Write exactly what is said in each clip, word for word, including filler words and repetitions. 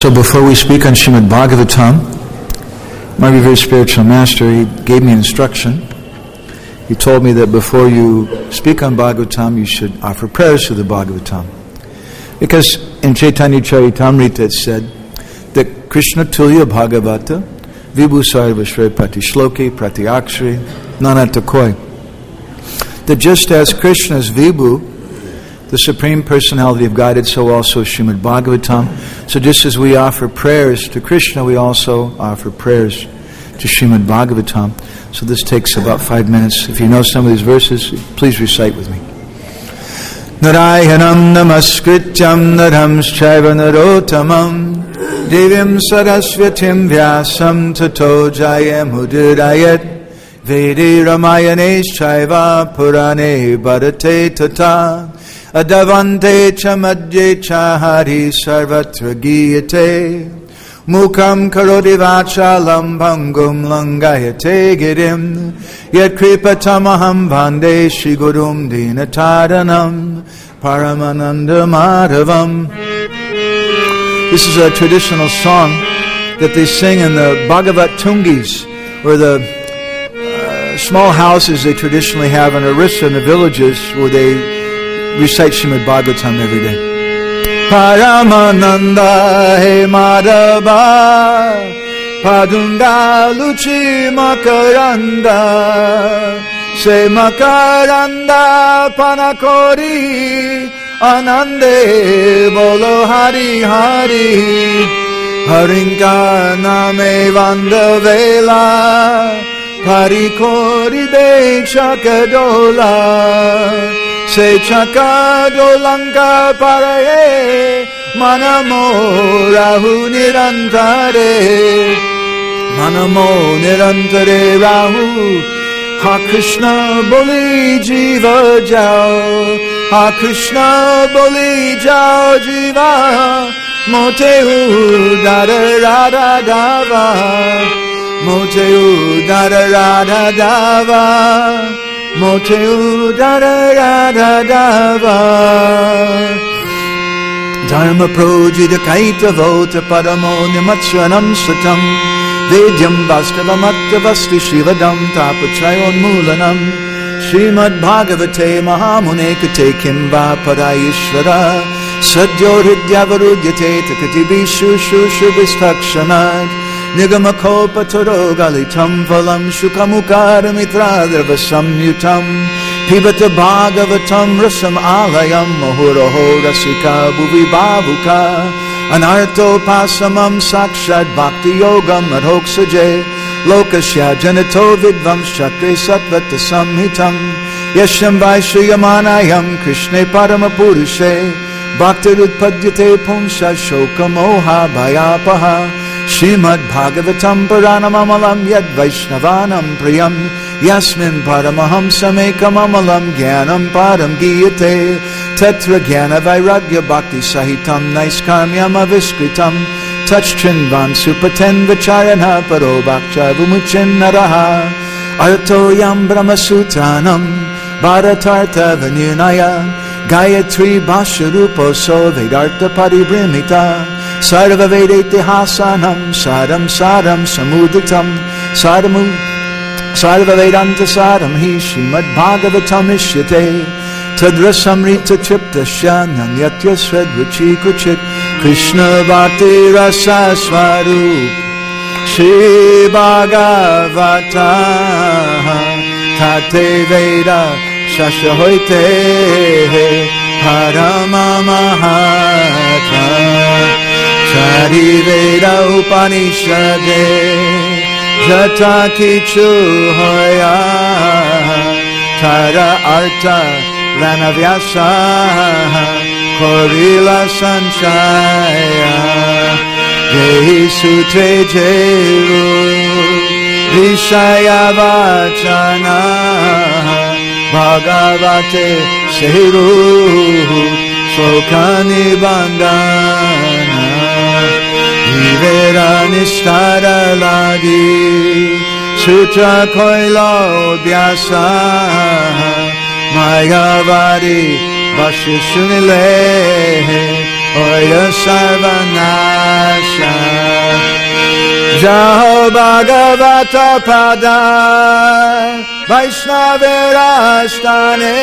So before we speak on Srimad Bhagavatam, my revered spiritual master, he gave me instruction. He told me that before you speak on Bhagavatam, you should offer prayers to the Bhagavatam. Because in Chaitanya Charitamrita it said that Krishna Tulya Bhagavata Vibhu Sarva Shre Prati Shloki Prati Akshri Nanata Koi. That just as Krishna is Vibhu, the Supreme Personality of Godhead, so also Srimad Bhagavatam. So just as we offer prayers to Krishna, we also offer prayers to Srimad Bhagavatam. So this takes about five minutes. If you know some of these verses, please recite with me. Narayanam namaskrityam naramschaiva narotamam Devim sarasvatim vyasam tato jayam udirayat Vedi ramayaneschaiva purane bharate tata Adavante chamadye chahari sarvatra giyate Mukam karoti vachalam bhangum langayate girim Yat kripatamaham bhande shri gurum dinataranam Paramananda madhavam. This is a traditional song that they sing in the Bhagavat Tungis, or the uh, small houses they traditionally have in Orissa in the villages where they recite Srimad Bhagavatam every day. Paramananda he madhava Padunga luchi makaranda Se makaranda panakori Anande bolo hari hari Harinka name vandavela Parikori be chakadola Se chakadolanka paraye Manamo rahu nirantare Manamo nirantare rahu Ha Krishna boli jiva jao Ha Krishna boli jao jiva Motehu dada rada dava Motehu dada rada dava Motehu dada rada dava Dharma projita kaita vota padamo nimatsranam satam Vedyam vastava matta vasti shivadam tapatrayon mulanam Srimad Bhagavate mahamune kate kimva parayishvara Sadyo hridyavarudhyate takatibishu shushu vistakshanad Nigamakopa taro galitam phalam shukamukara mitradrava samyutam Pibata Bhagavatam rasam alayam mahuraho rasika bhuvi bhavuka Anarto pasamam sakshad bhakti yogam adhoksaje Lokasya janato vidvam shakre satvata samhitam Yasham vaishayamanayam krishne paramapurushe Bhaktirudpadyate punsha shoka moha bhayapaha Srimad Bhagavatam Paranamamalam Yad Vaishnavanam Priyam Yasmin Paramaham Samekam Amalam Gyanam Param Giyate Tatra Gyana Vairagya Bhakti Sahitam Naiskarmyam Aviskritam Tachchinvan Supaten Vicharana Paro Bhakcha Vumuchin Naraha Arto Yam Brahmasutanam Bharatartha Vinunaya Gayatri Bhasharupo So Vedartha Paribrimita Sarva Vedete Hasanam Saram Saram Samuditam Saramu Sarva Vedanta Saram Hi Srimad Bhagavatam Ishyate Tadrasamrita Triptasya Nanyatya Svedvachi Kuchit Krishna Bhakti Rasa Swarup Shri Bhagavata Tate Veda Shashahoite Paramamahata Chari Veda Upanishade Jata Kichu Hoya Tara Arta Lanavyasa Korila Sanchaya Jehi Sutre Jeru Vishaya Vachana Bhagavate Sehiru Shokani Bandana Ivera Nishtara Ladi Sutra Koila Odhyasa Mayavadi Vashishunile Oya Sarvanasha Jaho Bhagavata Pada Vaishnavira-sthane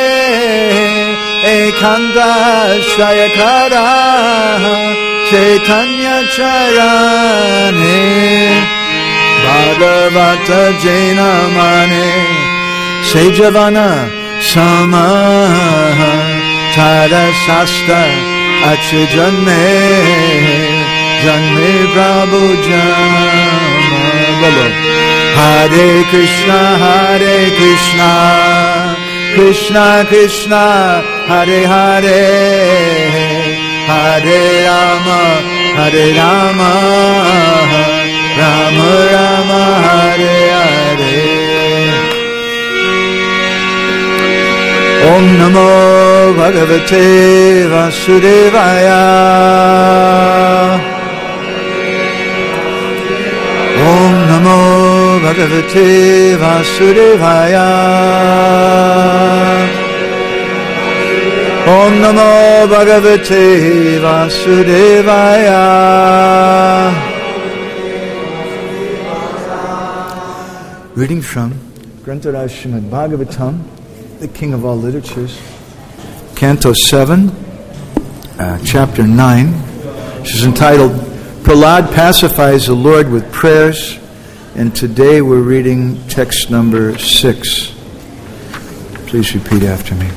Ekanta Shayakara Chaitanya Charane Bhagavata Jainamane Sejavana Sama Tada Shasta Achijanme Janme Prabhu Jama Bolo Hare Krishna Hare Krishna Krishna Krishna Hare Hare Hare Rama Hare Rama Rama Rama Hare Hare Om Namo Bhagavate Vasudevaya Om Namo Bhagavate Vasudevaya Om Namo Bhagavate Vasudevaya. Reading from Grantaraj Srimad Bhagavatam, the king of all literatures, Canto seven, uh, Chapter nine, which is entitled Prahlad Pacifies the Lord with Prayers, and today we're reading text number six. Please repeat after me.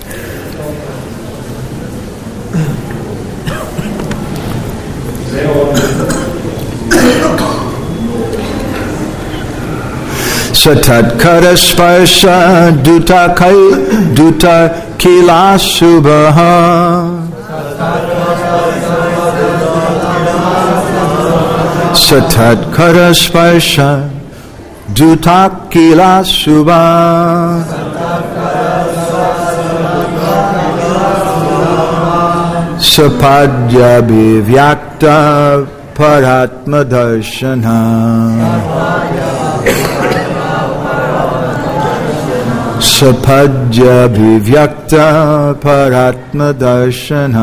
Satatkara sparsha duta kai duta kila subha Satatkara sparsha duta kila subha Sapadya bivyakta paratma darshana Sapadya bivyakta paratma darshana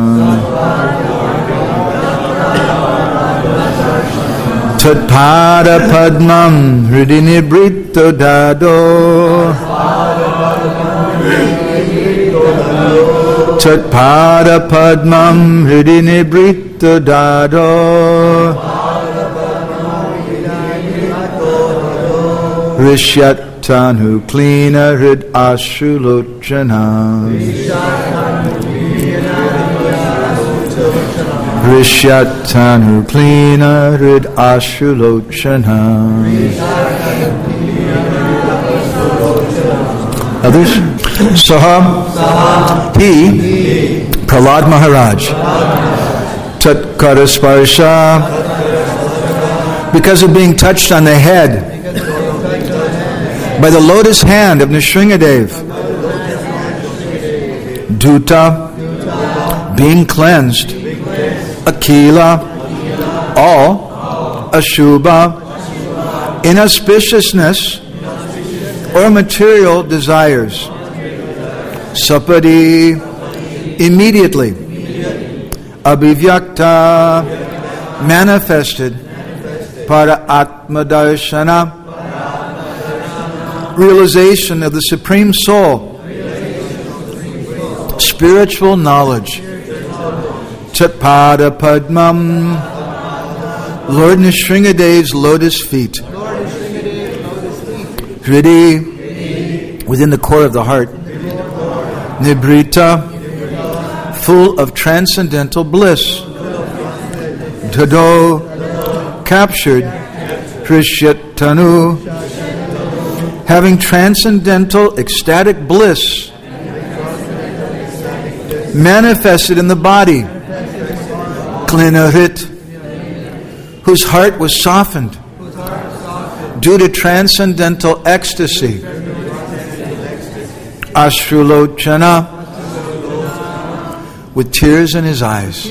Tatpada padmam hridinibrito dado Tatpada padmam hridinibrito dado Rishyat Tanu klina hrid ashulochana Rishyatanu klina hrid ashulochana. Others? Saha, he, Prahlad Maharaj, Tatkara sparsha, because of being touched on the head by the lotus hand of Nrsingadev. Duta, being cleansed. Akila, all. Ashubha, inauspiciousness or material desires. Sapadi, immediately. Abhivyakta, manifested. Para Atma Darshana, realization of the Supreme Soul, spiritual knowledge. Tatpada Padmam, Lord Nrsingadev's lotus feet. Hridi, within the core of the heart. Nibrita, full of transcendental bliss. Tado, captured. Hrishyatanu, having transcendental ecstatic bliss manifested in the body. Klinarit, whose heart was softened due to transcendental ecstasy. Ashrulochana, with tears in his eyes.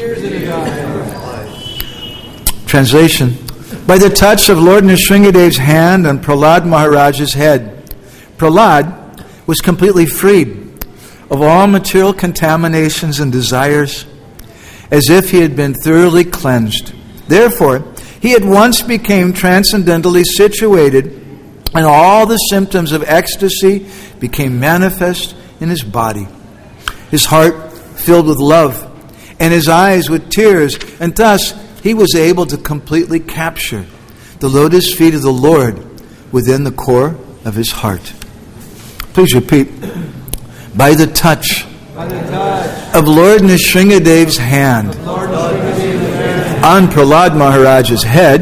Translation. By the touch of Lord Nrsingadev's hand on Prahlad Maharaj's head, Prahlad was completely freed of all material contaminations and desires, as if he had been thoroughly cleansed. Therefore, he at once became transcendently situated, and all the symptoms of ecstasy became manifest in his body. His heart filled with love, and his eyes with tears, and thus he was able to completely capture the lotus feet of the Lord within the core of his heart. Please repeat. By the touch, By the touch of Lord Nrsingadev's hand, Lord Nrsingadev's on Prahlad Maharaj's head,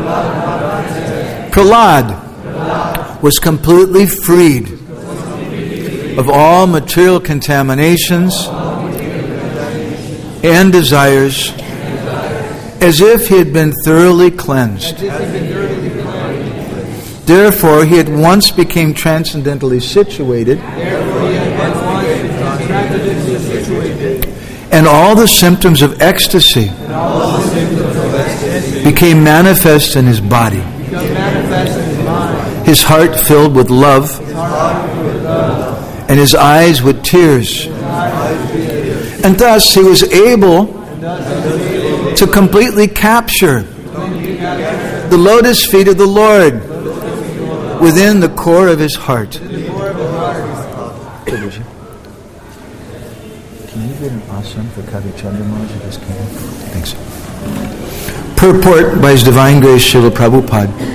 Prahlad was completely freed of all material contaminations and desires, as if he had been thoroughly cleansed. Therefore, he at once became transcendently situated, and all the symptoms of ecstasy became manifest in his body. His heart filled with love, and his eyes with tears. And thus he was able to completely capture the lotus feet of the Lord within the core of his heart. Can you get an asana for Kavi Chandramaj? You just came. Thanks. Purport by His Divine Grace Srila Prabhupada.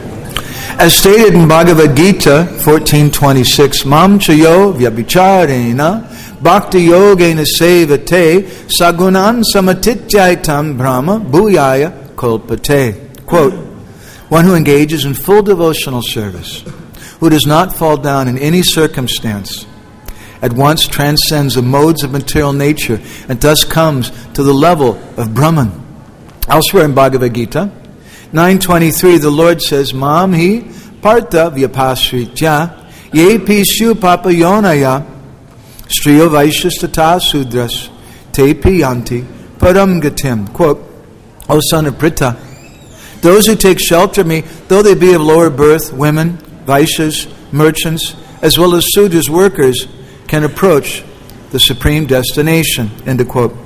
As stated in Bhagavad Gita fourteen twenty-six, Mam chayo vyabhicharena bhakti yogena sevate sagunan samatityaitam brahma bhuyaya kolpate. Quote, one who engages in full devotional service, who does not fall down in any circumstance, at once transcends the modes of material nature and thus comes to the level of Brahman. Elsewhere in Bhagavad Gita nine twenty-three, the Lord says, Mam hi partha vyapasritya ye pishu papayonaya striyo vaishyastata sudras te piyanti param gatim. Quote, O son of Pritha, those who take shelter of me, though they be of lower birth, women, Vaishyas, merchants, as well as Sudras workers, can approach the supreme destination. End of quote.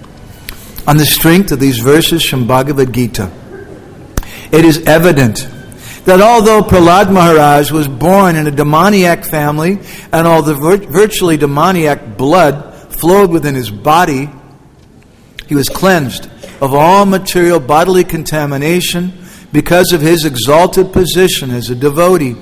On the strength of these verses from Bhagavad Gita, it is evident that although Prahlad Maharaj was born in a demoniac family, and all the vir- virtually demoniac blood flowed within his body, he was cleansed of all material bodily contamination because of his exalted position as a devotee.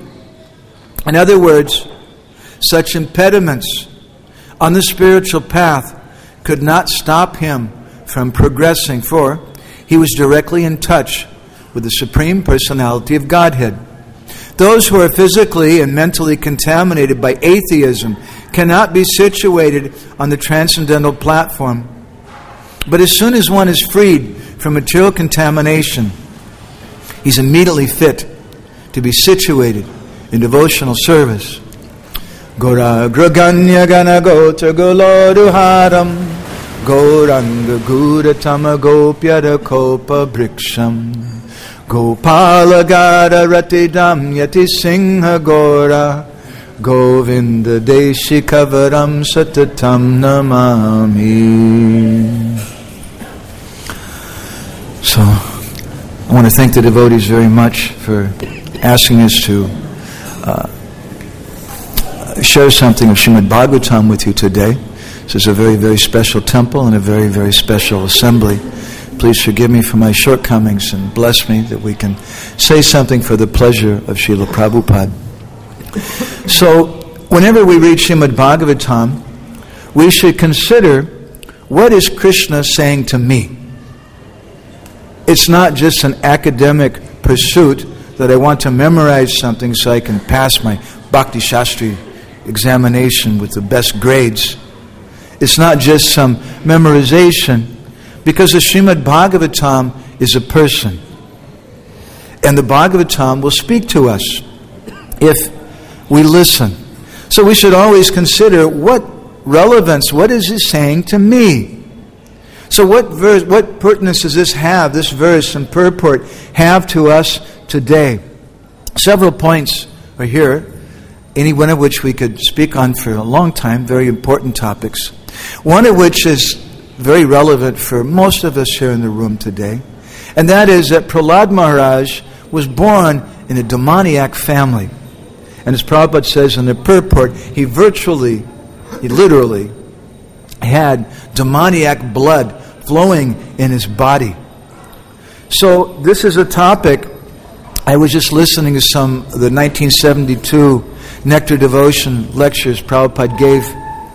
In other words, such impediments on the spiritual path could not stop him from progressing, for he was directly in touch with the Supreme Personality of Godhead. Those who are physically and mentally contaminated by atheism cannot be situated on the transcendental platform. But as soon as one is freed from material contamination, he's immediately fit to be situated in devotional service. Gora graganya gana gota goloduharam Goranga guratama gopyada kopa briksham Gopala Gada Ratidam Yati Singha Gora Govinda Deshi Kavaram Satatam Namami. So, I want to thank the devotees very much for asking us to uh, share something of Srimad Bhagavatam with you today. This is a very, very special temple and a very, very special assembly. Please forgive me for my shortcomings and bless me that we can say something for the pleasure of Srila Prabhupada. So, whenever we read Srimad Bhagavatam, we should consider, what is Krishna saying to me? It's not just an academic pursuit that I want to memorize something so I can pass my Bhakti Shastri examination with the best grades. It's not just some memorization, because the Srimad Bhagavatam is a person. And the Bhagavatam will speak to us if we listen. So we should always consider, what relevance, what is it saying to me? So what verse, what pertinence does this have, this verse and purport have to us today? Several points are here, any one of which we could speak on for a long time, very important topics. One of which is very relevant for most of us here in the room today, And that is that Prahlad Maharaj was born in a demoniac family. And as Prabhupada says in the purport, he virtually, he literally had demoniac blood flowing in his body. So this is a topic. I was just listening to some of the nineteen seventy-two Nectar Devotion lectures Prabhupada gave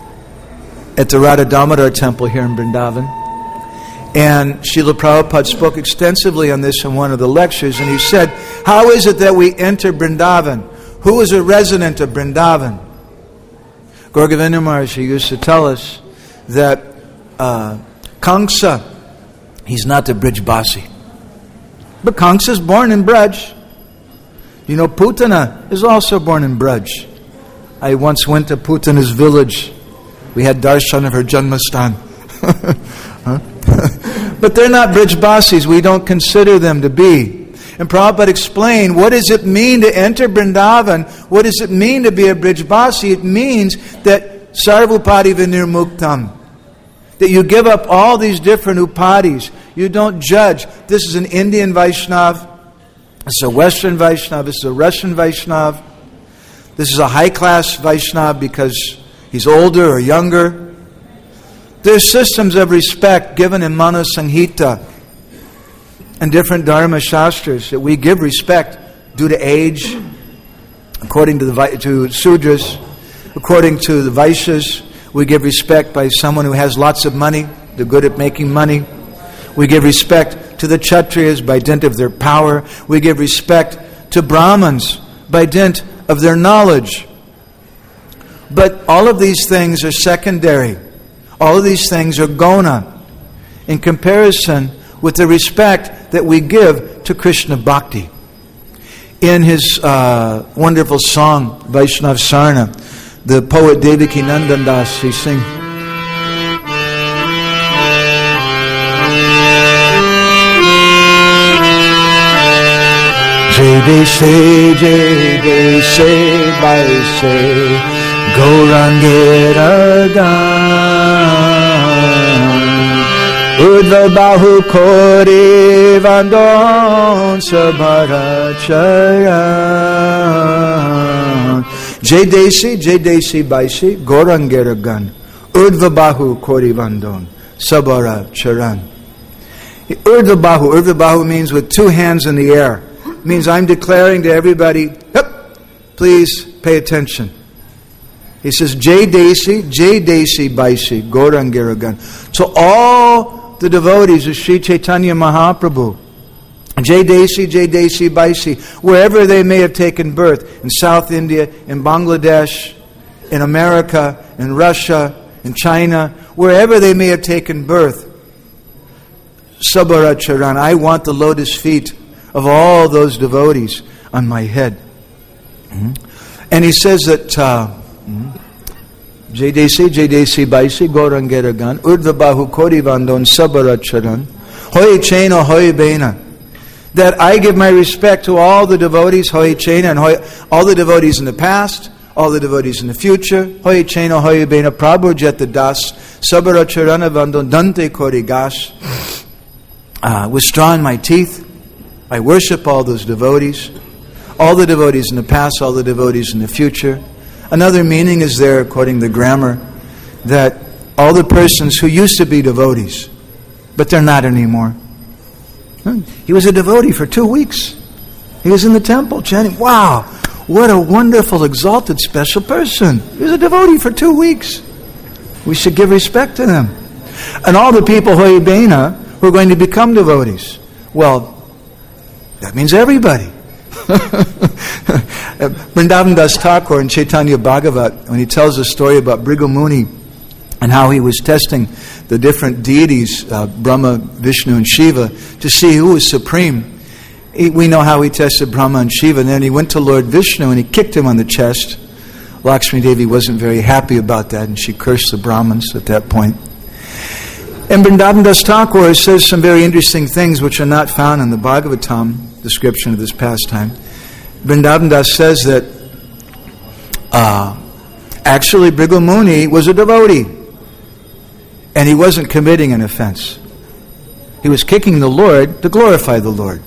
at the Radha Damodar temple here in Vrindavan. And Srila Prabhupada spoke extensively on this in one of the lectures, and he said, how is it that we enter Vrindavan? Who is a resident of Vrindavan? Gaura Govinda Maharaj used to tell us that uh, Kamsa, he's not the Brijbasi. But Kamsa is born in Braj. You know, Putana is also born in Braj. I once went to Putana's village. We had darshan of her Janmastan. huh? But they're not Brijbasis. We don't consider them to be. And Prabhupada explained, what does it mean to enter Vrindavan? What does it mean to be a Brijbasi? It means that Sarvupadi Vinirmuktam, that you give up all these different upadis. You don't judge. This is an Indian Vaishnav. This is a Western Vaishnav. This is a Russian Vaishnav. This is a high-class Vaishnav because he's older or younger. There's systems of respect given in Mano Sanghita and different Dharma Shastras that we give respect due to age, according to the to Sudras, according to the Vaishyas. We give respect by someone who has lots of money, they're good at making money. We give respect to the Kshatriyas by dint of their power. We give respect to Brahmins by dint of their knowledge. But all of these things are secondary. All of these things are gona in comparison with the respect that we give to Krishna Bhakti. In his uh, wonderful song, Vaishnav Sarna, the poet Devaki Nandan Das, he sings, Jai Deshe, Jai Deshe, Baise, Gaurangera Gan, Urdhva Bahu Kori Vandon Sabhara Charan. Jai Desi, Jai Desi Baisi, Gaurangera Gan, Urdhva Bahu Kori Vandon Sabhara Charan. Urdhva Bahu, Urdhva Bahu means with two hands in the air. It means I'm declaring to everybody, Hup, please pay attention. He says, Jai Desi, Jai Desi Baisi, Gaurangera Gan. So all the devotees of Sri Chaitanya Mahaprabhu, Jai Desi, Jai Desi Baisi, wherever they may have taken birth, in South India, in Bangladesh, in America, in Russia, in China, wherever they may have taken birth, Sabhara Charan, I want the lotus feet of all those devotees on my head. Mm-hmm. And he says that Jai Desi, Jai Desi Baisi, Gaurangera Gan, Urdhva Bahu Kori Vandon Sabhara Charan, Hoi Chena Hoi Bena, that I give my respect to all the devotees, Hoi Chena, and hoi, all the devotees in the past, all the devotees in the future, Hoi Chena Hoi Bena, Prabhu Jeta Das, Sabhara Charana Vandon Dante Kori Gas, uh, withdrawn my teeth. I worship all those devotees, all the devotees in the past, all the devotees in the future. Another meaning is there, according to the grammar, that all the persons who used to be devotees, but they're not anymore. He was a devotee for two weeks. He was in the temple chanting, wow, what a wonderful, exalted, special person. He was a devotee for two weeks. We should give respect to them. And all the people, Hoibena, who are going to become devotees. Well, that means everybody. Vrindavan Das Thakur in Chaitanya Bhagavat, when he tells the story about Bhrigu Muni and how he was testing the different deities, uh, Brahma, Vishnu, and Shiva, to see who was supreme. He, we know how he tested Brahma and Shiva, and then he went to Lord Vishnu and he kicked him on the chest. Lakshmi Devi wasn't very happy about that, and she cursed the Brahmins at that point. And Vrindavan Das Thakur says some very interesting things which are not found in the Bhagavatam description of this pastime. Vrindavan Das says that uh, actually Bhrigu Muni was a devotee, and he wasn't committing an offense. He He was kicking the Lord to glorify the Lord.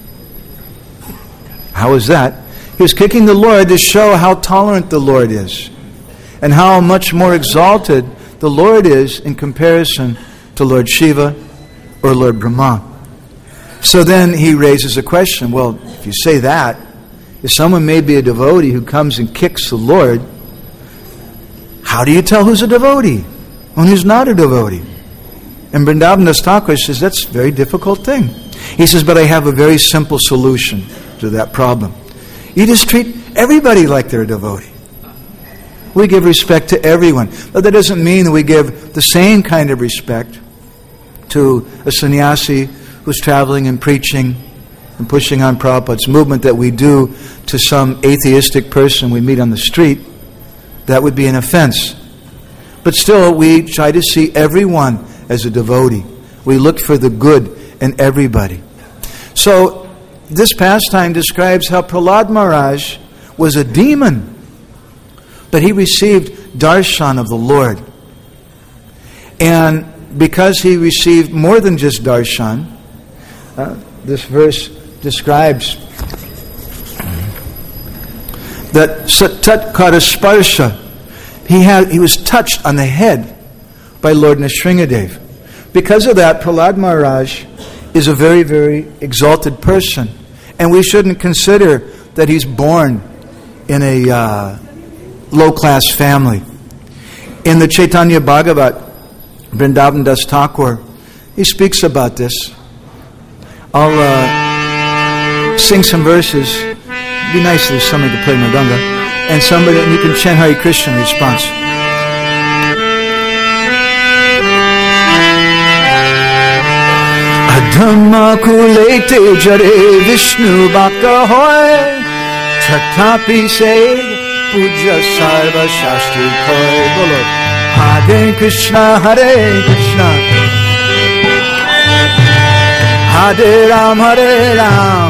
How is that? He was kicking the Lord to show how tolerant the Lord is and how much more exalted the Lord is in comparison to Lord Shiva or Lord Brahma. So then he raises a question. Well, if you say that, if someone may be a devotee who comes and kicks the Lord, how do you tell who's a devotee and who's not a devotee? And Vrindavan Das Thakur says that's a very difficult thing. He says, but I have a very simple solution to that problem. You just treat everybody like they're a devotee. We give respect to everyone. But that doesn't mean that we give the same kind of respect to a sannyasi who's traveling and preaching and pushing on Prabhupada's movement that we do to some atheistic person we meet on the street. That would be an offense. But still, we try to see everyone as a devotee. We look for the good in everybody. So, this pastime describes how Prahlad Maharaj was a demon, but he received darshan of the Lord. And because he received more than just darshan, uh, this verse describes that Satat Karasparsha, he had he was touched on the head by Lord Nrsingadev. Because of that, Prahlad Maharaj is a very, very exalted person. And we shouldn't consider that he's born in a uh, low-class family. In the Chaitanya Bhagavat, Vrindavan Das Thakur, he speaks about this. I'll uh, sing some verses. It'd be nice if there's somebody to play Mridanga. And somebody, and you can chant Hare Krishna in response. Adhamma kulete jare Vishnu bhakta hoy, Tatapi se puja sarva shastri koi. Bolo Hare Krishna, Hare Krishna, Hare Ram, Hare Ram,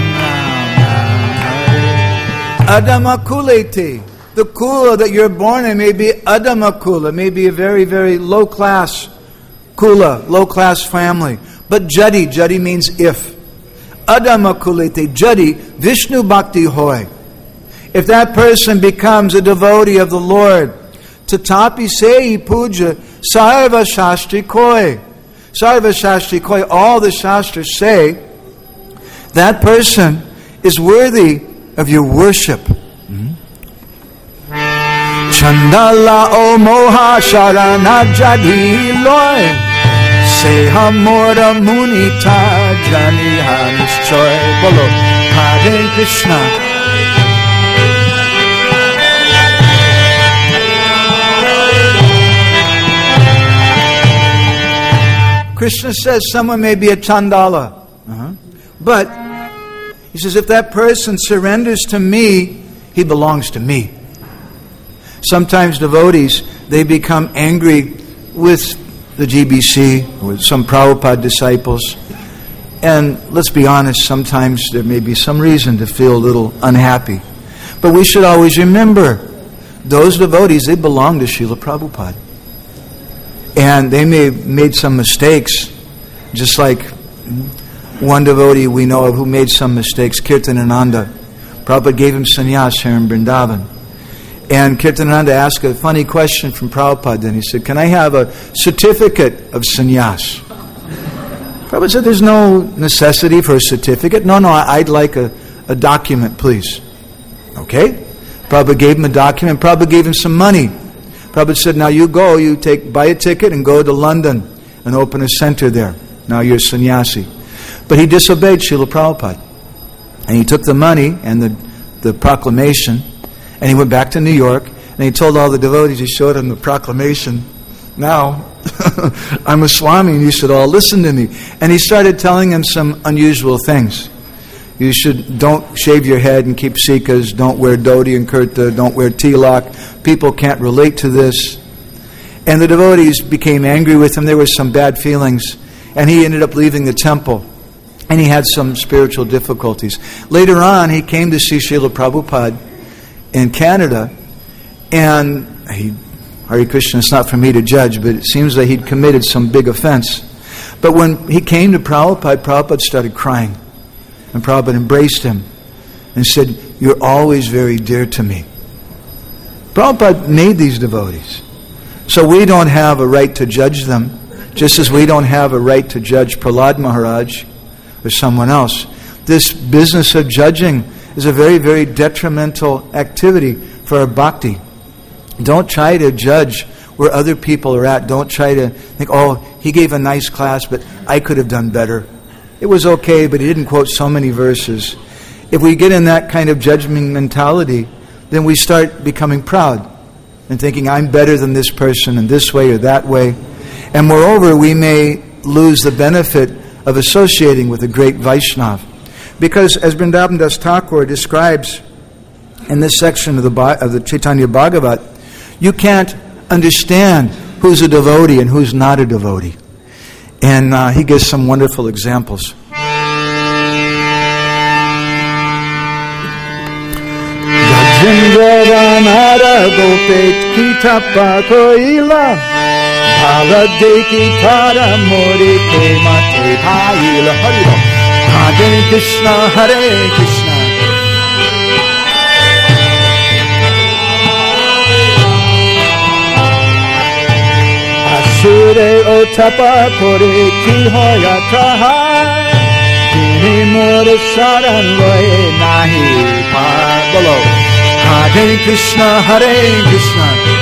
Adhamma kulete. The kula that you're born in may be Adhamma kula, may be a very, very low class kula, low class family. But jadi, jadi means if. Adhamma kulete, jadi, Vishnu bhakti hoy. If that person becomes a devotee of the Lord, tatapi sei puja sarva shastri koi. Sarva shastri koi, all the shastras say, that person is worthy of your worship. Mm-hmm. Chandala o moha sharana jadi loy. Seha mora munita jani hanischoy. Bolo Hare Krishna. Krishna says someone may be a chandala. Uh-huh. But he says if that person surrenders to me, he belongs to me. Sometimes devotees, they become angry with the G B C, with some Prabhupada disciples. And let's be honest, sometimes there may be some reason to feel a little unhappy. But we should always remember, those devotees, they belong to Srila Prabhupada. And they may have made some mistakes, just like one devotee we know of who made some mistakes, Kirtanananda. Prabhupada gave him sannyas here in Vrindavan. And Kirtanananda asked a funny question from Prabhupada. Then he said, can I have a certificate of sannyas? Prabhupada said, there's no necessity for a certificate. No, no, I'd like a, a document, please. Okay? Prabhupada gave him a document. Prabhupada gave him some money. Prabhupada said, now you go, you take buy a ticket and go to London and open a center there. Now you're a sannyasi. But he disobeyed Srila Prabhupada. And he took the money and the, the proclamation, and he went back to New York, and he told all the devotees, he showed them the proclamation. Now, I'm a Swami, and you should all listen to me. And he started telling them some unusual things. You should, don't shave your head and keep sikas, don't wear dhoti and kurta, don't wear tilak. People can't relate to this. And the devotees became angry with him. There were some bad feelings. And he ended up leaving the temple. And he had some spiritual difficulties. Later on, he came to see Srila Prabhupada in Canada, and he, Hare Krishna, it's not for me to judge, but it seems that he'd committed some big offense. But But when he came to Prabhupada, Prabhupada started crying. And Prabhupada embraced him and said, "You're always very dear to me." Prabhupada made these devotees. So we don't have a right to judge them, just as we don't have a right to judge Prahlad Maharaj or someone else. This business of judging is a very, very detrimental activity for our bhakti. Don't try to judge where other people are at. Don't try to think, "Oh, he gave a nice class, but I could have done better. It was okay, but he didn't quote so many verses." If we get in that kind of judgment mentality, then we start becoming proud and thinking, "I'm better than this person in this way or that way." And moreover, we may lose the benefit of associating with a great Vaishnava. Because as Vrindavan Das Thakur describes in this section of the, of the Chaitanya Bhagavat, you can't understand who's a devotee and who's not a devotee. And uh, he gives some wonderful examples. Gajendra Gopet Kitapa Koila Bala Deki Tara Mori Premate Paila Harilo Hare Krishna Hare Krishna Asure Otapa Kore Kihoya Taha Dini Mora Saran Loe Nahi Parbolo Hare Krishna Hare Krishna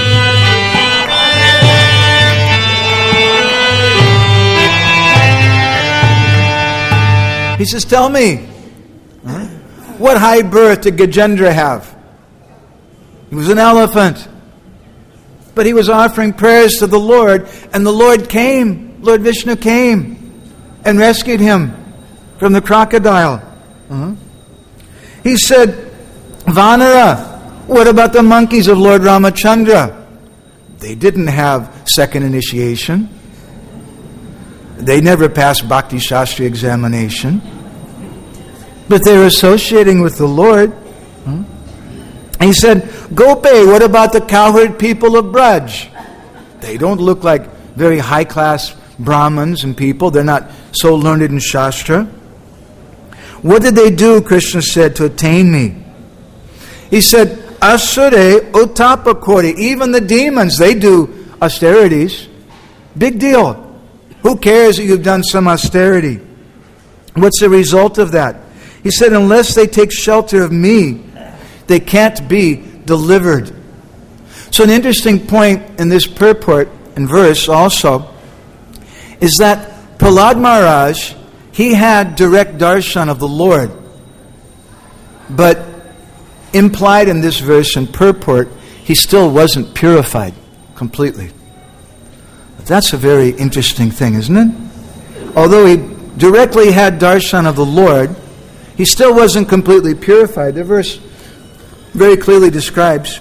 He says, "Tell me, huh? What high birth did Gajendra have? He was an elephant. But he was offering prayers to the Lord, and the Lord came, Lord Vishnu came and rescued him from the crocodile." Uh-huh. He said, "Vanara, what about the monkeys of Lord Ramachandra? They didn't have second initiation. They never passed Bhakti Shastri examination. But they were associating with the Lord." Hmm? He said, "Gope, what about the cowherd people of Braj? They don't look like very high-class Brahmins and people. They're not so learned in Shastra. What did they do," Krishna said, "to attain me?" He said, "Asure Uttapakori." Even the demons, they do austerities. Big deal. Who cares that you've done some austerity? What's the result of that? He said, "Unless they take shelter of me, they can't be delivered." So an interesting point in this purport and verse also is that Prahlad Maharaj, he had direct darshan of the Lord. But implied in this verse and purport, he still wasn't purified completely. That's a very interesting thing, isn't it? Although he directly had darshan of the Lord, he still wasn't completely purified. The verse very clearly describes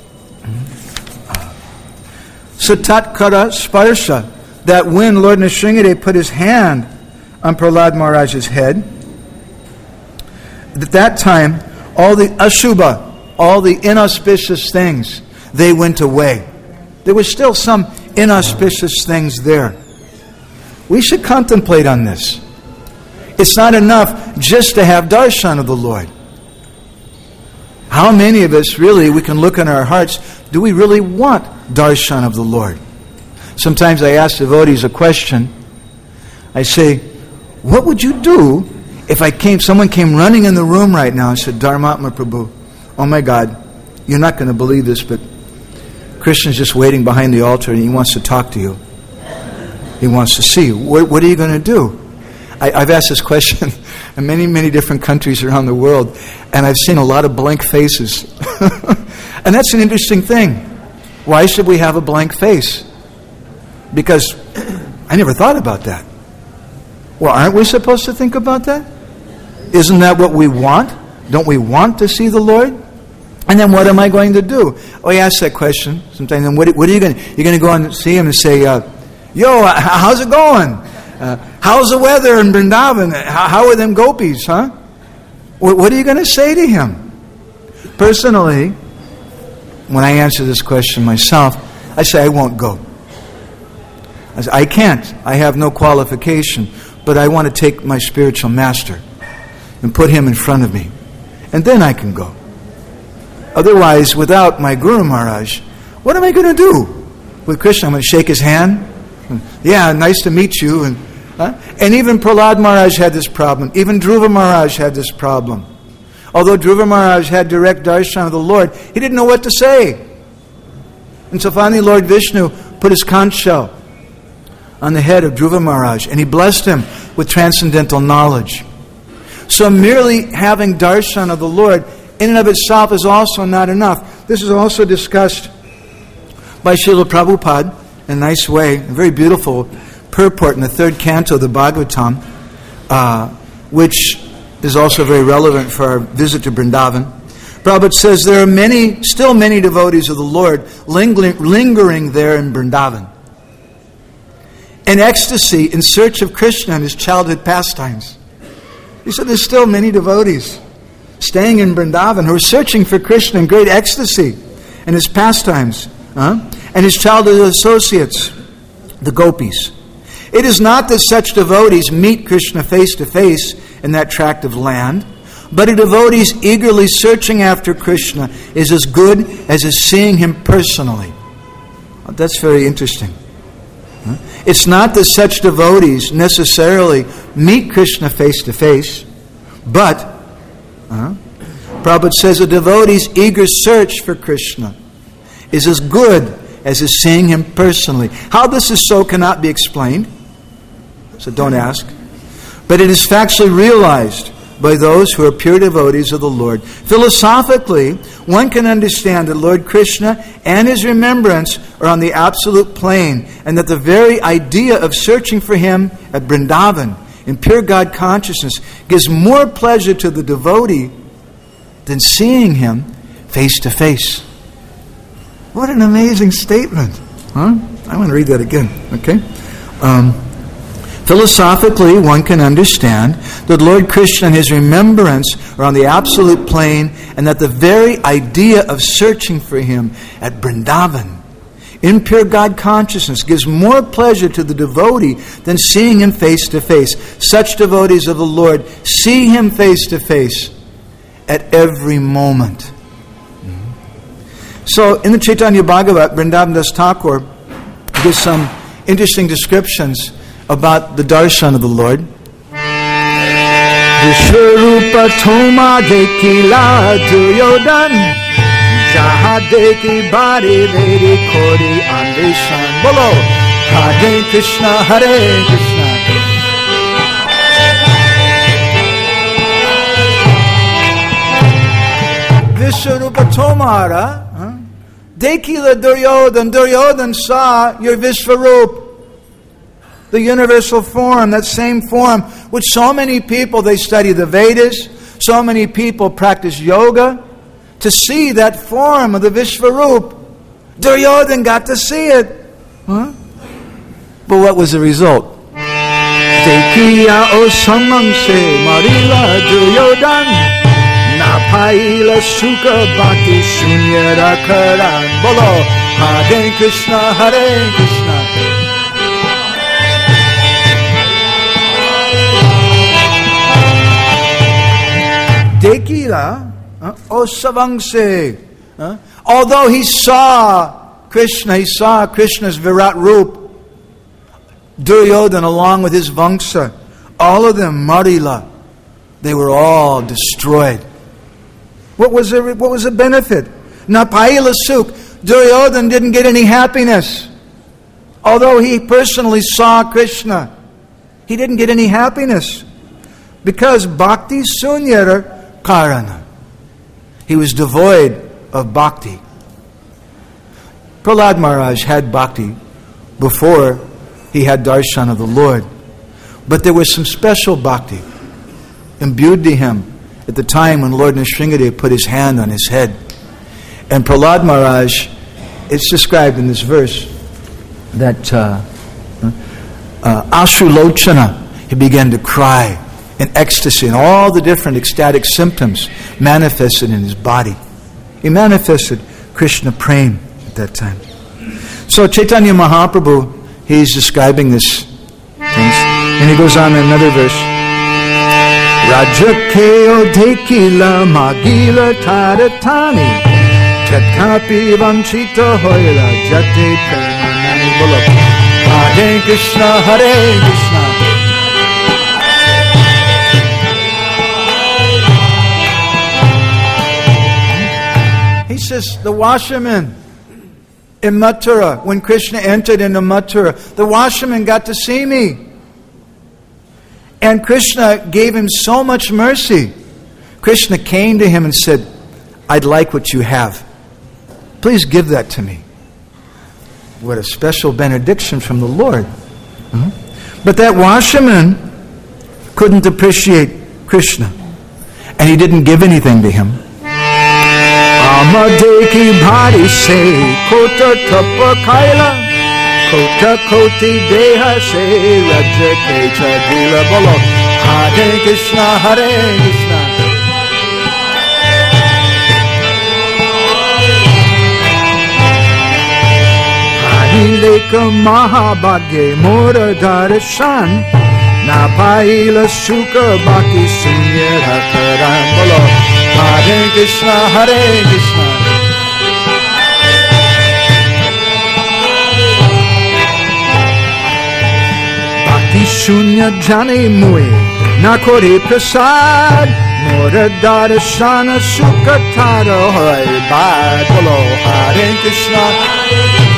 Satatkara Sparsha, that when Lord Nrsimhadev put his hand on Prahlad Maharaj's head, at that time, all the ashubha, all the inauspicious things, they went away. There was still some inauspicious things there. We should contemplate on this. It's not enough just to have darshan of the Lord. How many of us really, we can look in our hearts, do we really want darshan of the Lord? Sometimes I ask devotees a question. I say, "What would you do if I came, someone came running in the room right now and said, 'Dharmatma Prabhu, oh my God, you're not going to believe this, but Krishna's just waiting behind the altar and he wants to talk to you. He wants to see you. What, what are you going to do?'" I, I've asked this question in many, many different countries around the world, and I've seen a lot of blank faces. And that's an interesting thing. Why should we have a blank face? Because I never thought about that. Well, aren't we supposed to think about that? Isn't that what we want? Don't we want to see the Lord? And then what am I going to do? Oh, you ask that question sometimes. Then what, what are you going to do? You're going to go and see him and say, uh, "Yo, how's it going? Uh, how's the weather in Vrindavan? How, how are them gopis, huh?" What, what are you going to say to him? Personally, when I answer this question myself, I say, I won't go. I said, I can't. I have no qualification. But I want to take my spiritual master and put him in front of me. And then I can go. Otherwise, without my Guru Maharaj, what am I going to do with Krishna? I'm going to shake his hand? Yeah, nice to meet you. And, huh? and even Prahlad Maharaj had this problem. Even Dhruva Maharaj had this problem. Although Dhruva Maharaj had direct darshan of the Lord, he didn't know what to say. And so finally Lord Vishnu put his conch shell on the head of Dhruva Maharaj, and he blessed him with transcendental knowledge. So merely having darshan of the Lord in and of itself is also not enough. This is also discussed by Srila Prabhupada in a nice way, a very beautiful purport in the third canto of the Bhagavatam, uh, which is also very relevant for our visit to Vrindavan. Prabhupada says there are many, still many devotees of the Lord lingering, lingering there in Vrindavan, in ecstasy, in search of Krishna and his childhood pastimes. He said there's still many devotees staying in Vrindavan who are searching for Krishna in great ecstasy and his pastimes, huh? and his childhood associates, the gopis. It is not that such devotees meet Krishna face to face in that tract of land, but a devotee's eagerly searching after Krishna is as good as his seeing him personally. Well, that's very interesting. Huh? It's not that such devotees necessarily meet Krishna face to face, but uh, Prabhupada says a devotee's eager search for Krishna is as good as his seeing him personally. How this is so cannot be explained, so don't ask. But it is factually realized by those who are pure devotees of the Lord. Philosophically, one can understand that Lord Krishna and his remembrance are on the absolute plane, and that the very idea of searching for him at Vrindavan in pure God consciousness gives more pleasure to the devotee than seeing him face to face. What an amazing statement. Huh? I want to read that again. Okay? Um... Philosophically, one can understand that Lord Krishna and his remembrance are on the absolute plane, and that the very idea of searching for him at Vrindavan in pure God consciousness gives more pleasure to the devotee than seeing him face to face. Such devotees of the Lord see him face to face at every moment. So, in the Chaitanya Bhagavat, Vrindavan Das Thakur gives some interesting descriptions about the darshan of the Lord. Vishwarupa Thoma Dekila Duryodan Jaha Deki Bari Vedi Kori Andeshan Bolo Hare Krishna Hare Krishna Vishwarupa Thomara huh? Dekila Duryodan Duryodan saw your Vishwarup, the universal form, that same form which so many people, they study the Vedas, so many people practice yoga, to see that form of the Vishwarup. Duryodhan got to see it. Huh? But what was the result? Dekiya o samamse marila Duryodhan napaila sukha bhakti shunyara karan bolo Hare Krishna Hare Krishna. Dekila, uh, O Savangse, uh, although he saw Krishna, he saw Krishna's Virat Rup, Duryodhan along with his Vangsa, all of them, Marila, they were all destroyed. What was the, what was the benefit? Napaila Suk, Duryodhan didn't get any happiness. Although he personally saw Krishna, he didn't get any happiness. Because Bhakti Sunyara Karana. He was devoid of bhakti. Prahlad Maharaj had bhakti before he had darshan of the Lord. But there was some special bhakti imbued to him at the time when Lord Nrsingadev put his hand on his head. And Prahlad Maharaj, it's described in this verse that uh, uh, Ashrulochana, he began to cry in ecstasy, and all the different ecstatic symptoms manifested in his body. He manifested Krishna Prem at that time. So Chaitanya Mahaprabhu, he's describing this things. And he goes on in another verse. Rajakeo dekila magila taratani Tatapi vanchita hoila jate premanani bolo. Hare Krishna, Hare Krishna. He says, the washerman in Mathura, when Krishna entered into Mathura, the washerman got to see me. And Krishna gave him so much mercy. Krishna came to him and said, I'd like what you have. Please give that to me. What a special benediction from the Lord. Mm-hmm. But that washerman couldn't appreciate Krishna. And he didn't give anything to him. Amadeki bhari se kota tapa kaila kota koti deha se raja kecha dila bolo. Hare Krishna, Hare Krishna. Leka mahabhagye mora darshan na paila sukha bhakti sunya rakaran bolo. Hare Krishna, Hare Krishna. Bhakti sunya jane mue na kore prasad mora darshana sukha tara hoy bad bolo. Hare Krishna.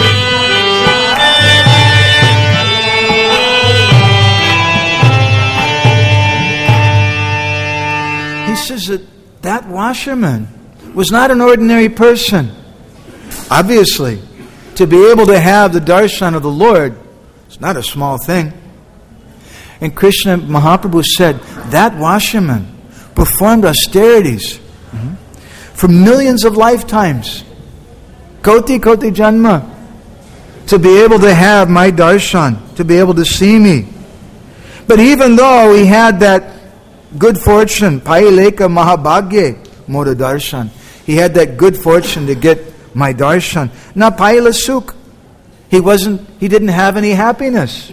He says that that washerman was not an ordinary person. Obviously, to be able to have the darshan of the Lord is not a small thing. And Krishna Mahaprabhu said that washerman performed austerities mm-hmm, for millions of lifetimes. Koti koti janma. To be able to have my darshan, to be able to see me. But even though he had that good fortune, Paileka Mahabhagye Mora Darshan. He had that good fortune to get my darshan. Na Paila Suk. He wasn't, he didn't have any happiness.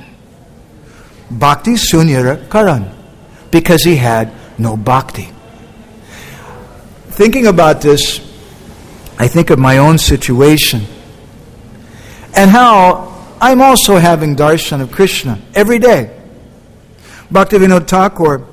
Bhakti Sunyara Karan. Because he had no bhakti. Thinking about this, I think of my own situation. And how I'm also having darshan of Krishna every day. Bhaktivinoda Thakur,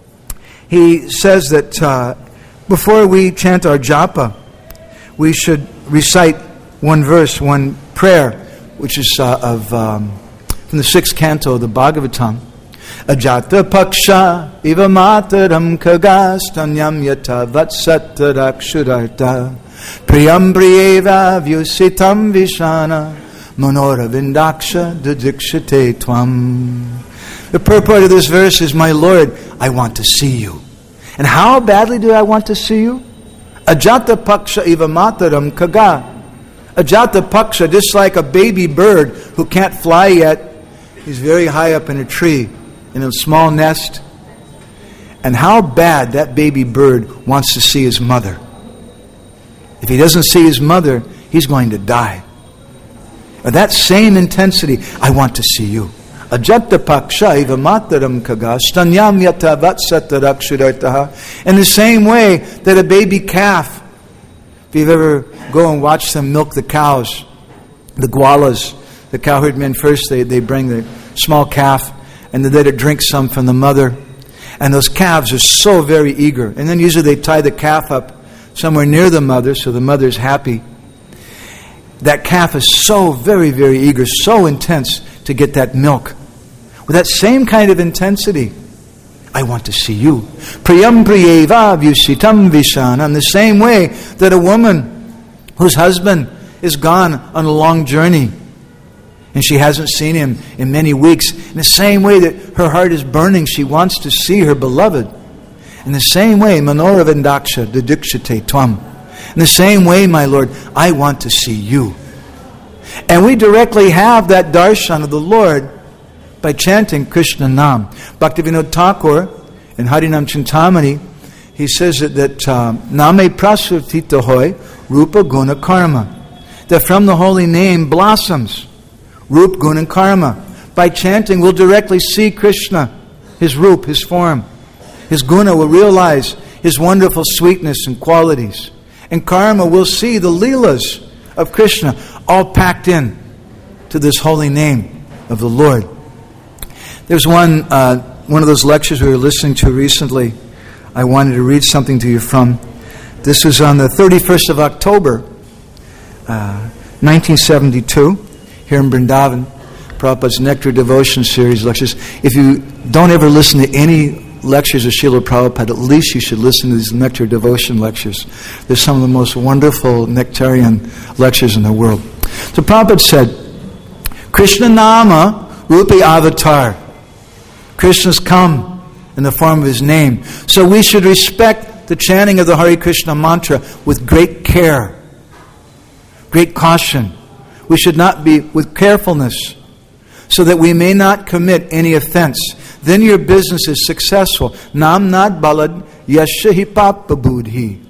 he says that uh, before we chant our japa, we should recite one verse, one prayer, which is uh, of um, from the sixth canto of the Bhagavatam. Ajata paksha iva mataram kagastanyam yata vatsatarakshudarta priyam priyeva vyusitam vishana manora vindaksha didikshate tvam. The purport of this verse is, my Lord, I want to see you. And how badly do I want to see you? Ajata paksha iva mataram kaga. Ajata paksha, just like a baby bird who can't fly yet. He's very high up in a tree, in a small nest. And how bad that baby bird wants to see his mother. If he doesn't see his mother, he's going to die. With that same intensity, I want to see you. Ajata paksha iva mataram kaga stanyam yata vatsatarakshudartaha. In the same way that a baby calf, if you've ever go and watch them milk the cows, the gwalas, the cowherd men first, they, they bring the small calf and they let it drink some from the mother. And those calves are so very eager. And then usually they tie the calf up somewhere near the mother so the mother's happy. That calf is so very, very eager, so intense to get that milk. With that same kind of intensity, I want to see you. Priyam priyeva vyusitam vishana. In the same way that a woman whose husband is gone on a long journey and she hasn't seen him in many weeks, in the same way that her heart is burning, she wants to see her beloved. In the same way, manora vindaksha didikshate tvam. In the same way, my Lord, I want to see you. And we directly have that darshan of the Lord by chanting Krishna Nam. Bhaktivinoda Thakur in Harinam Chintamani, he says that, that um, Name prasutita hoy rupa guna karma. That from the holy name blossoms Roop, Gun, and Karma. By chanting, we'll directly see Krishna, His Roop, His form. His Guna will realize His wonderful sweetness and qualities. And Karma will see the Leelas of Krishna, all packed in to this holy name of the Lord. There's one, uh, one of those lectures we were listening to recently. I wanted to read something to you from. This was on the thirty-first of October, uh, nineteen seventy-two, here in Vrindavan. Prabhupada's Nectar Devotion Series lectures. If you don't ever listen to any lectures of Srila Prabhupada, at least you should listen to these Nectar Devotion lectures. They're some of the most wonderful nectarian lectures in the world. So Prabhupada said, Krishna Nama Rupi Avatar. Krishna's come in the form of His name. So we should respect the chanting of the Hare Krishna mantra with great care, great caution. We should not be with carefulness, so that we may not commit any offense. Then your business is successful. Nam nad balad yashahi papabudhi.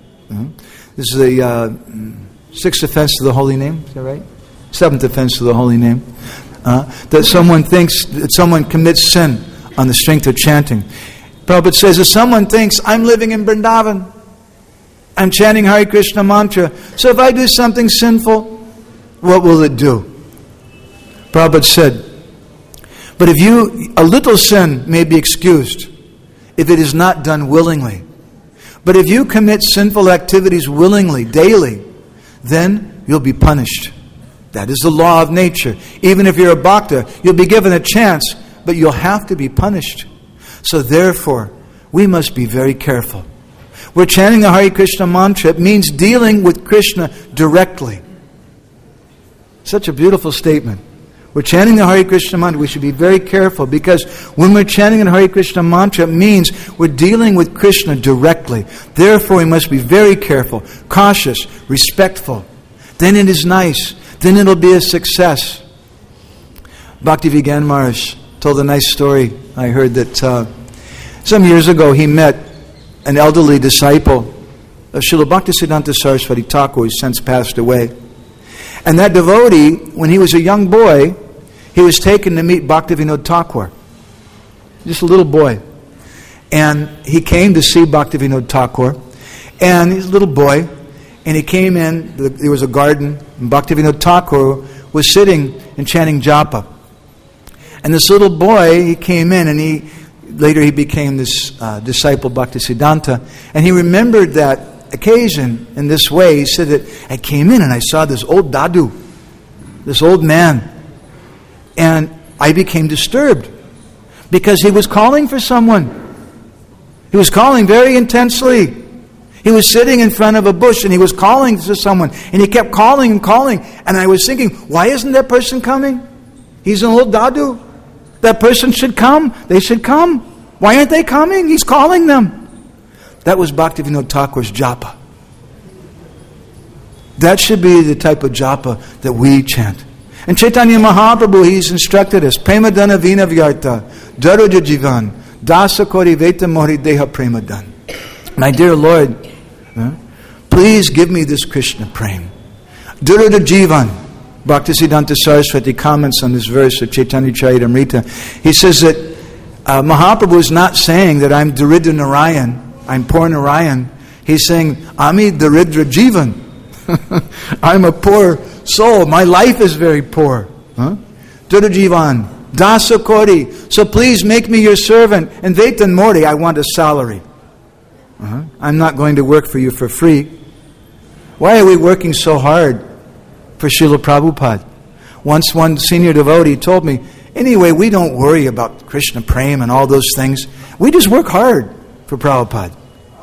This is the uh, sixth offense to the holy name. Is that right? Seventh offense to the holy name. Uh, that someone thinks that someone commits sin on the strength of chanting. Prabhupada says, if someone thinks, I'm living in Vrindavan, I'm chanting Hare Krishna mantra, so if I do something sinful, what will it do? Prabhupada said, but if you, a little sin may be excused if it is not done willingly. But if you commit sinful activities willingly, daily, then you'll be punished. That is the law of nature. Even if you're a bhakta, you'll be given a chance, but you'll have to be punished. So therefore, we must be very careful. We're chanting the Hare Krishna mantra. It means dealing with Krishna directly. Such a beautiful statement. We're chanting the Hare Krishna mantra. We should be very careful, because when we're chanting the Hare Krishna mantra, it means we're dealing with Krishna directly. Therefore, we must be very careful, cautious, respectful. Then it is nice. Then it'll be a success. Bhaktivedanta Maharaj told a nice story. I heard that uh, some years ago he met an elderly disciple of Srila Bhaktisiddhanta Saraswati Thakur, who since passed away. And that devotee, when he was a young boy, he was taken to meet Bhaktivinoda Thakur. Just a little boy. And he came to see Bhaktivinoda Thakur. And he's a little boy. And he came in, there was a garden, and Bhaktivinoda Thakur was sitting and chanting japa. And this little boy, he came in, and he later he became this uh, disciple Bhaktisiddhanta. And he remembered that occasion in this way. He said that I came in and I saw this old dadu, this old man. And I became disturbed because he was calling for someone. He was calling very intensely. He was sitting in front of a bush and he was calling to someone. And he kept calling and calling. And I was thinking, why isn't that person coming? He's an old dadu. That person should come. They should come. Why aren't they coming? He's calling them. That was Bhaktivinoda Thakur's japa. That should be the type of japa that we chant. And Chaitanya Mahaprabhu, he's instructed us, Premadana Vina Vyarta, Daruja Jivan, Dasa Kori Veta Mori Deha Premadan. My dear Lord, huh, please give me this Krishna prem. Daruja Jivan. Bhaktisiddhanta Saraswati comments on this verse of Chaitanya Charitamrita. He says that uh, Mahaprabhu is not saying that I'm Daridra Narayan, I'm poor Narayan. He's saying, Ami Daridra Jivan. I'm a poor soul. My life is very poor. Huh? Daridra Jivan. Dasa Kori. So please make me your servant. And Vetan Mori, I want a salary. Uh-huh. I'm not going to work for you for free. Why are we working so hard for Srila Prabhupada? Once one senior devotee told me, anyway, we don't worry about Krishna Prem and all those things. We just work hard for Prabhupada.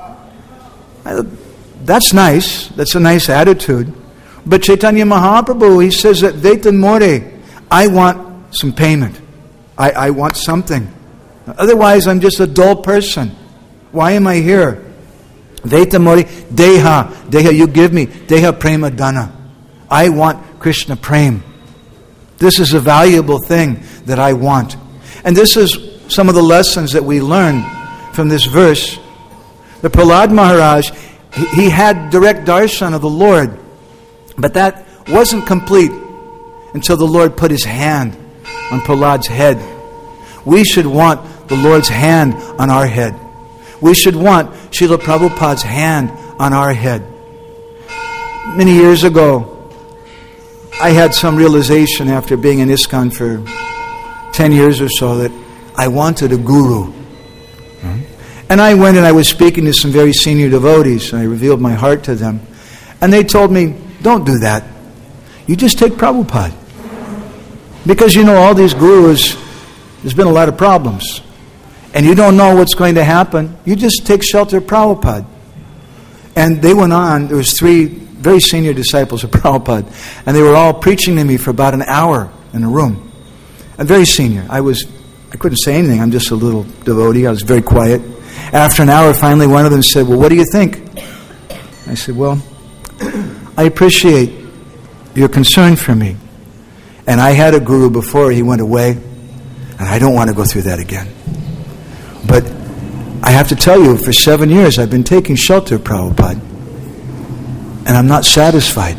That's nice. That's a nice attitude. But Chaitanya Mahaprabhu, he says that Vetan More, I want some payment. I, I want something. Otherwise, I'm just a dull person. Why am I here? Vetan More, Deha. Deha, you give me. Deha Prema Dana. I want Krishna Prem. This is a valuable thing that I want. And this is some of the lessons that we learn from this verse. The Prahlad Maharaj, he had direct darshan of the Lord, but that wasn't complete until the Lord put His hand on Prahlad's head. We should want the Lord's hand on our head. We should want Srila Prabhupada's hand on our head. Many years ago, I had some realization after being in ISKCON for ten years or so that I wanted a guru. Mm-hmm. And I went and I was speaking to some very senior devotees, and I revealed my heart to them. And they told me, don't do that. You just take Prabhupada. Because you know, all these gurus, there's been a lot of problems. And you don't know what's going to happen. You just take shelter of Prabhupada. And they went on, there was three very senior disciples of Prabhupada, and they were all preaching to me for about an hour in a room. And very senior. I was, I couldn't say anything. I'm just a little devotee. I was very quiet. After an hour, finally one of them said, well, what do you think? I said, well, I appreciate your concern for me. And I had a guru before he went away, and I don't want to go through that again. But I have to tell you, for seven years I've been taking shelter of Prabhupada, and I'm not satisfied.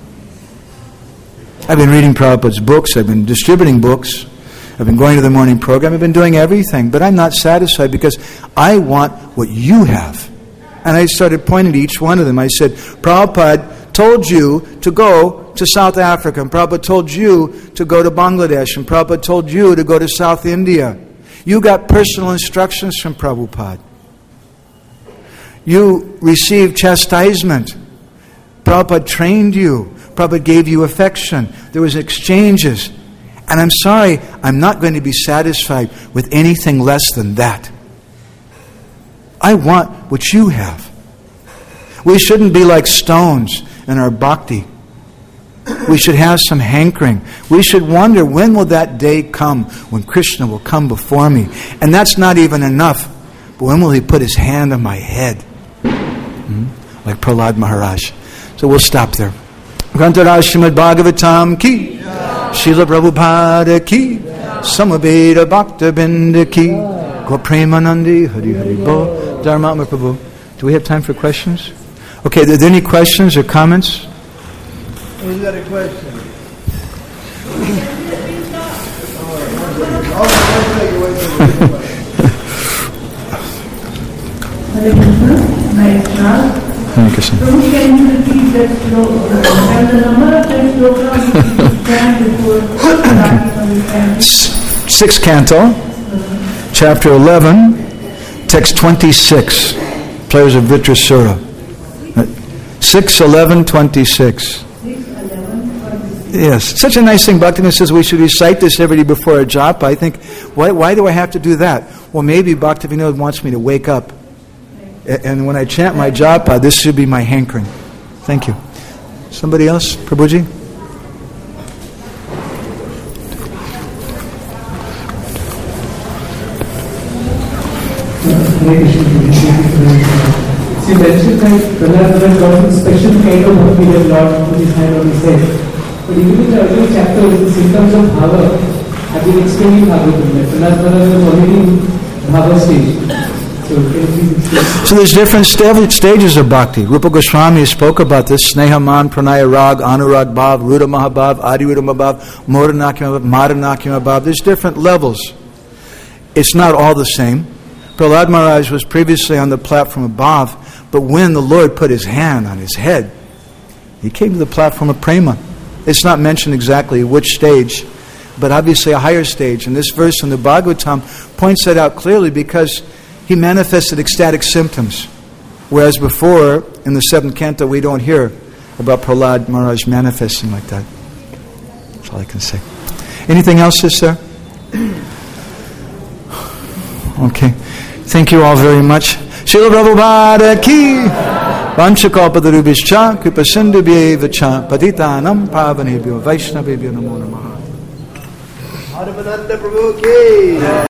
I've been reading Prabhupada's books, I've been distributing books, I've been going to the morning program, I've been doing everything, but I'm not satisfied because I want what you have. And I started pointing to each one of them. I said, Prabhupada told you to go to South Africa, and Prabhupada told you to go to Bangladesh, and Prabhupada told you to go to South India. You got personal instructions from Prabhupada. You received chastisement. Prabhupada trained you. Prabhupada gave you affection. There was exchanges. And I'm sorry, I'm not going to be satisfied with anything less than that. I want what you have. We shouldn't be like stones in our bhakti. We should have some hankering. We should wonder, when will that day come when Krishna will come before me? And that's not even enough. But when will He put His hand on my head? Hmm? Like Prahlad Maharaj. So we'll stop there. Grantharaj Srimad Bhagavatam ki, Srila Prabhupada ki, Samaveda Bhakta Binda ki, Gopremanandi Hari Hari Bo, Dharma Prabhu. Do we have time for questions? Okay, are there any questions or comments? Who's got a question? Hare Krishna, my Krishna. Hare Krishna. Prabhu, can you repeat that sloka? And the number of that sloka you stand before starting from the canto? Sixth canto, chapter eleven, text twenty-six, Players of Vitrasura. six, eleven, twenty-six. Yes, such a nice thing. Bhaktivinoda says we should recite this every day before a japa. I think, why, why do I have to do that? Well, maybe Bhaktivinoda wants me to wake up. And when I chant my japa, this should be my hankering. Thank you. Somebody else? Prabhuji? She mentioned that Prahlad got a special kind of bhakti that Lord put His hand on His head. But even in the earlier chapter, the symptoms of bhava have been explained in Bhagavatam. Prahlad was already in bhava stage. So, so there's different st- stages of bhakti. Rupa Goswami spoke about this. Snehaman, Pranaya Rag, Anurag Bhav, Ruda Mahabhav, Adi Ruda Mahabhav, Modanakya Mahabhav, Madanakya Mahabhav. There's different levels. It's not all the same. Prahlad Maharaj was previously on the platform of Bhav, but when the Lord put His hand on his head, he came to the platform of Prema. It's not mentioned exactly which stage, but obviously a higher stage. And this verse in the Bhagavatam points that out clearly because he manifested ecstatic symptoms. Whereas before, in the seventh canto, we don't hear about Prahlad Maharaj manifesting like that. That's all I can say. Anything else, sister? Okay. Thank you all very much. Srila Prabhupada ki Vanchakalpatarubhishcha Kripasindhubhye cha Patitanam Pavanebhyo Vaishnavebhyo Namo Namaha. Adhipananda Prabhu ki